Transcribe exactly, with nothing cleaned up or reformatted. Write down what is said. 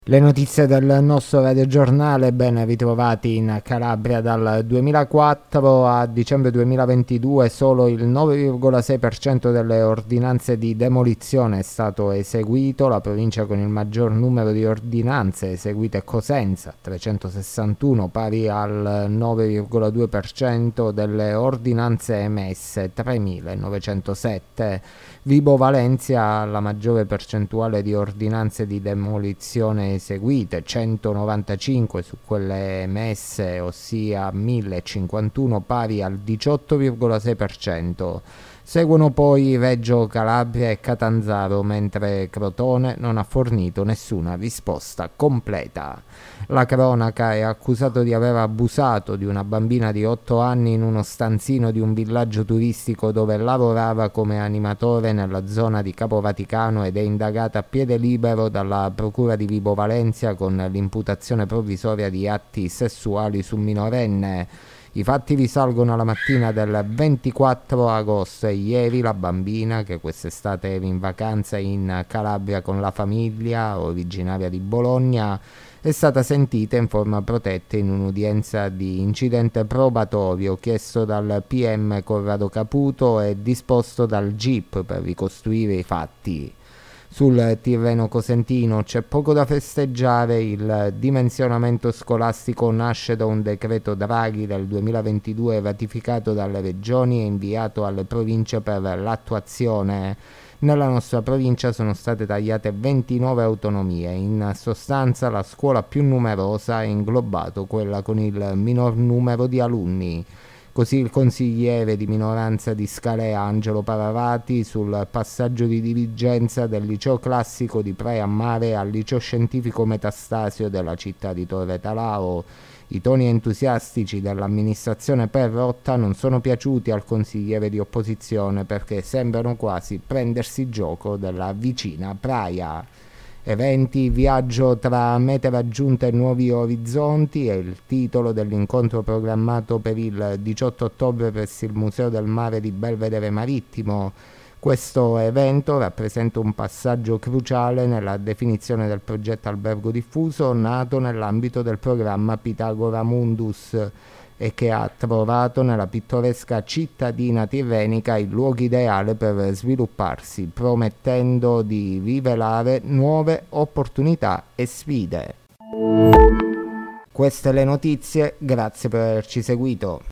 Le notizie del nostro radiogiornale, ben ritrovati in Calabria. Dal duemilaquattro a dicembre duemilaventidue solo il nove virgola sei per cento delle ordinanze di demolizione è stato eseguito. La provincia con il maggior numero di ordinanze eseguite è Cosenza, trecentosessantuno, pari al nove virgola due per cento delle ordinanze emesse, tremilanovecentosette. Vibo Valentia ha la maggiore percentuale di ordinanze di demolizione eseguite, centonovantacinque su quelle emesse, ossia millecinquantuno, pari al diciotto virgola sei per cento. Seguono poi Reggio Calabria e Catanzaro, mentre Crotone non ha fornito nessuna risposta completa. La cronaca: è accusato di aver abusato di una bambina di otto anni in uno stanzino di un villaggio turistico dove lavorava come animatore nella zona di Capo Vaticano ed è indagata a piede libero dalla Procura di Vibo Valentia con l'imputazione provvisoria di atti sessuali su minorenne. I fatti risalgono alla mattina del ventiquattro agosto e ieri la bambina, che quest'estate era in vacanza in Calabria con la famiglia, originaria di Bologna, è stata sentita in forma protetta in un'udienza di incidente probatorio chiesto dal P M Corrado Caputo e disposto dal G I P per ricostruire i fatti. Sul Tirreno cosentino c'è poco da festeggiare. Il dimensionamento scolastico nasce da un decreto Draghi del duemilaventidue ratificato dalle regioni e inviato alle province per l'attuazione. Nella nostra provincia sono state tagliate ventinove autonomie. In sostanza la scuola più numerosa ha inglobato quella con il minor numero di alunni. Così il consigliere di minoranza di Scalea, Angelo Paravati, sul passaggio di dirigenza del liceo classico di Praia a Mare al liceo scientifico Metastasio della città di Torre Talao. I toni entusiastici dell'amministrazione Perrotta non sono piaciuti al consigliere di opposizione perché sembrano quasi prendersi gioco della vicina Praia. Eventi, viaggio tra mete raggiunte e nuovi orizzonti è il titolo dell'incontro programmato per il diciotto ottobre presso il Museo del Mare di Belvedere Marittimo. Questo evento rappresenta un passaggio cruciale nella definizione del progetto albergo diffuso nato nell'ambito del programma Pitagora Mundus e che ha trovato nella pittoresca cittadina tirrenica il luogo ideale per svilupparsi, promettendo di rivelare nuove opportunità e sfide. Queste le notizie, grazie per averci seguito.